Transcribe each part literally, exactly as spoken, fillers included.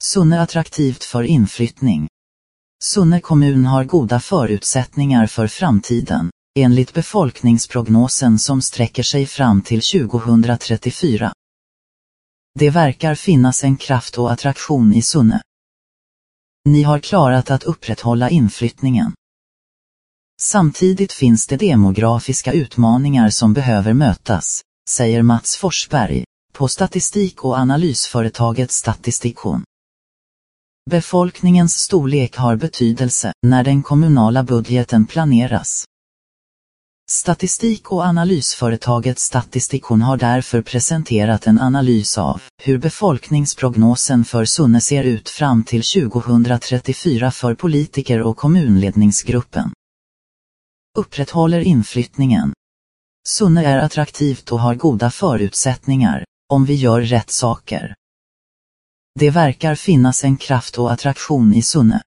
Sunne attraktivt för inflyttning. Sunne kommun har goda förutsättningar för framtiden, enligt befolkningsprognosen som sträcker sig fram till tjugohundratrettiofyra. Det verkar finnas en kraft och attraktion i Sunne. Ni har klarat att upprätthålla inflyttningen. Samtidigt finns det demografiska utmaningar som behöver mötas, säger Mats Forsberg, på statistik- och analysföretaget Statistikon. Befolkningens storlek har betydelse när den kommunala budgeten planeras. Statistik- och analysföretaget Statistikon har därför presenterat en analys av hur befolkningsprognosen för Sunne ser ut fram till tjugohundratrettiofyra för politiker och kommunledningsgruppen. Upprätthåller inflyttningen. Sunne är attraktivt och har goda förutsättningar, om vi gör rätt saker. Det verkar finnas en kraft och attraktion i Sunne.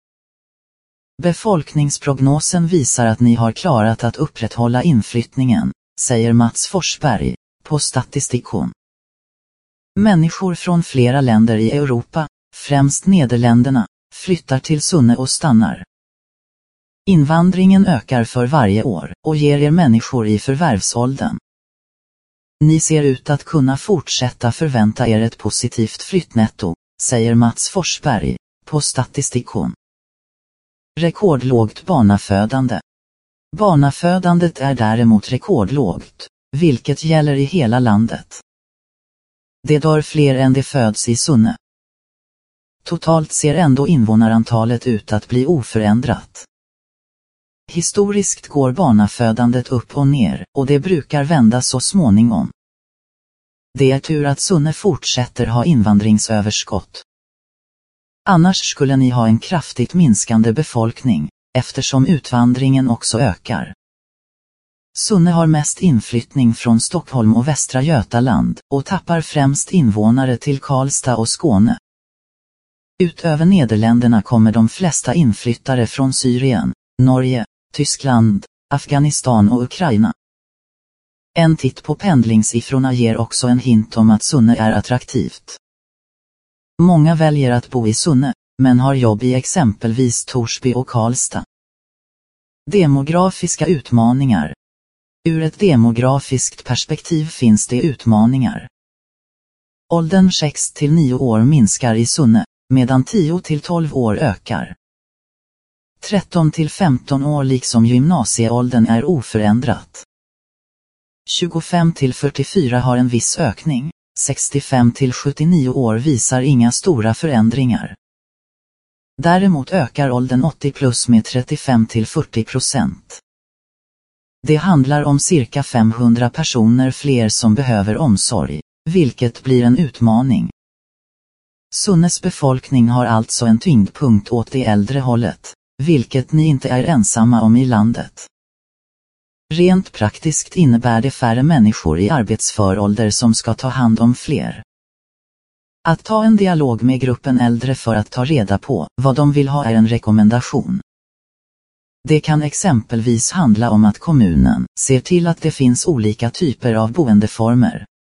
Befolkningsprognosen visar att ni har klarat att upprätthålla inflyttningen, säger Mats Forsberg, på Statistikon. Människor från flera länder i Europa, främst Nederländerna, flyttar till Sunne och stannar. Invandringen ökar för varje år och ger er människor i förvärvsåldern. Ni ser ut att kunna fortsätta förvänta er ett positivt flyttnetto, säger Mats Forsberg, på Statistikon. Rekordlågt barnafödande. Barnafödandet är däremot rekordlågt, vilket gäller i hela landet. Det dör fler än det föds i Sunne. Totalt ser ändå invånarantalet ut att bli oförändrat. Historiskt går barnafödandet upp och ner, och det brukar vända så småningom. Det är tur att Sunne fortsätter ha invandringsöverskott. Annars skulle ni ha en kraftigt minskande befolkning, eftersom utvandringen också ökar. Sunne har mest inflyttning från Stockholm och Västra Götaland, och tappar främst invånare till Karlstad och Skåne. Utöver Nederländerna kommer de flesta inflyttare från Syrien, Norge, Tyskland, Afghanistan och Ukraina. En titt på pendlingssiffrorna ger också en hint om att Sunne är attraktivt. Många väljer att bo i Sunne, men har jobb i exempelvis Torsby och Karlstad. Demografiska utmaningar. Ur ett demografiskt perspektiv finns det utmaningar. Åldern sex till nio år minskar i Sunne, medan tio till tolv år ökar. tretton till femton år liksom gymnasieåldern är oförändrat. tjugofem till fyrtiofyra har en viss ökning, sextiofem till sjuttionio år visar inga stora förändringar. Däremot ökar åldern åttio plus med trettiofem till fyrtio procent. Det handlar om cirka femhundra personer fler som behöver omsorg, vilket blir en utmaning. Sunnes befolkning har alltså en tyngdpunkt åt det äldre hållet, vilket ni inte är ensamma om i landet. Rent praktiskt innebär det färre människor i arbetsför ålder som ska ta hand om fler. Att ta en dialog med gruppen äldre för att ta reda på vad de vill ha är en rekommendation. Det kan exempelvis handla om att kommunen ser till att det finns olika typer av boendeformer,